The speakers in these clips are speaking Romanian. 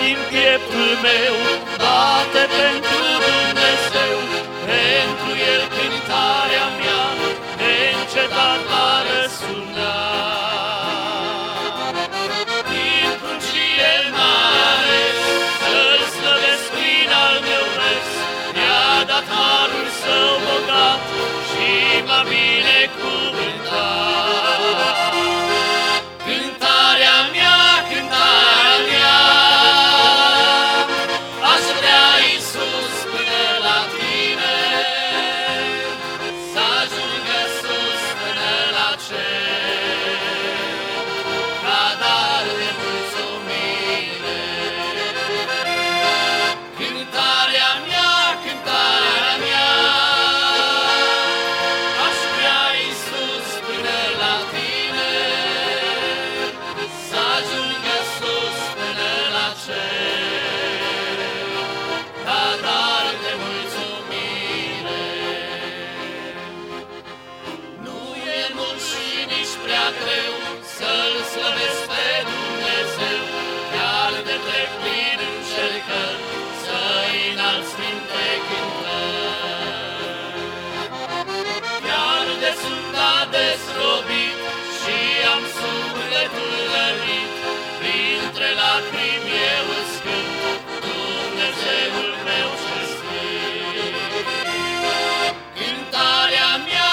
din pieptul meu bate pentru Dumnezeu, pentru El cântarea mea neîncetat va răsuna. Din crucie mare să-L slăvesc prin al meu vers, mi-a dat harul Său bogat și m-a binecuvântat. Cântarea mea, aș vrea, Iisus, până la Tine, să ajungă sus până la cer, ca dar de mulțumire. Cântarea mea, aș vrea, Iisus, până la Tine, să ajungă sus până la cer, ca dar de mulțumire. Nu e mult și nici prea greu să-L slăvesc pe Dumnezeu, chiar de trec prin încercări, să-i înalți sfinte cântări. Chiar de sunt adesrobit și am sufletul rănit, printre lacrimi eu îți cânt Dumnezeul meu cinstit. Cântarea mea,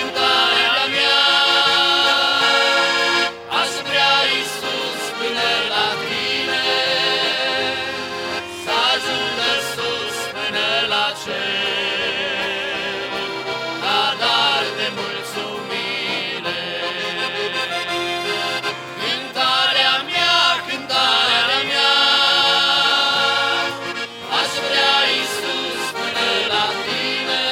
aș vrea, Iisus, până la Tine, să ajungă sus până la cer, ca dar de mulțumire. Cântarea mea, aș vrea, Iisus, până la Tine,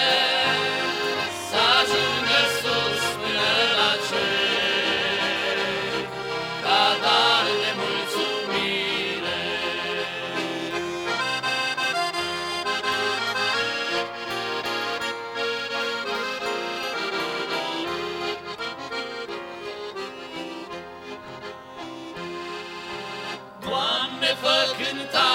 să ajungă sus până la cer, ca dar de mulțumire. Doamne, fă cântare